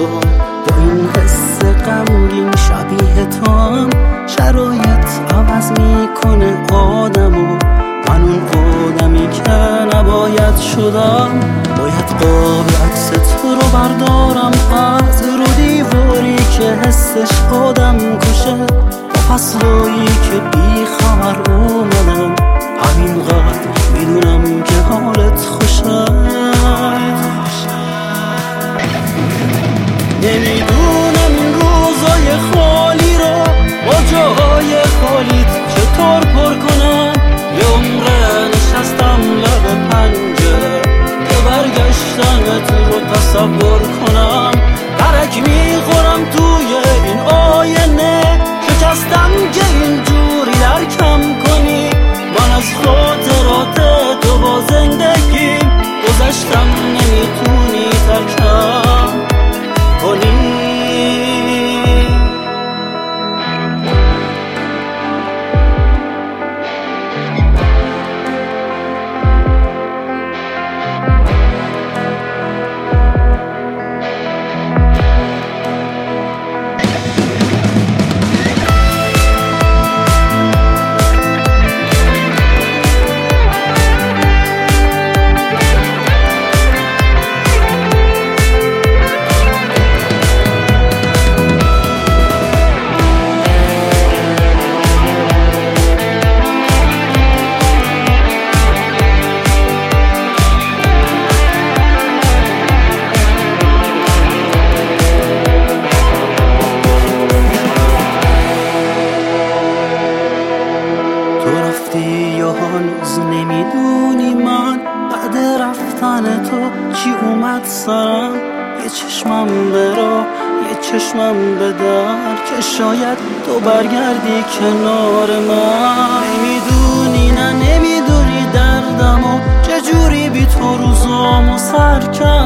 تو، با این حس غمگین شبیه تو هم شرایط عوض میکنه آدمو. من اون آدمی که نباید شدم، باید قاب عکس تو رو بردارم از رو دیواری که حسش آدم کشه، با فصلایی که بی خبر اومدم. همینقدر میدونم که حالت خوشه، نمیدونم این روزای خالی رو با جاهای خالیت چطور پر کنم. یه عمره نشستم لب پنجره که برگشتنت رو تصور کنم. درک میخورم توی این آینه، شکستم که اینجوری درکم کنی. من از خاطرات تو با زندگیم گذشتم، نمیتونی ترکم کنی. یا هنوز نمیدونی من بعد رفتن تو چی اومد سرم؟ یه چشمم به راه، یه چشمم به در، که شاید تو برگردی کنار من. نمیدونی نه نمیدونی دردمو چجوری بی تو روزامو سر کرد.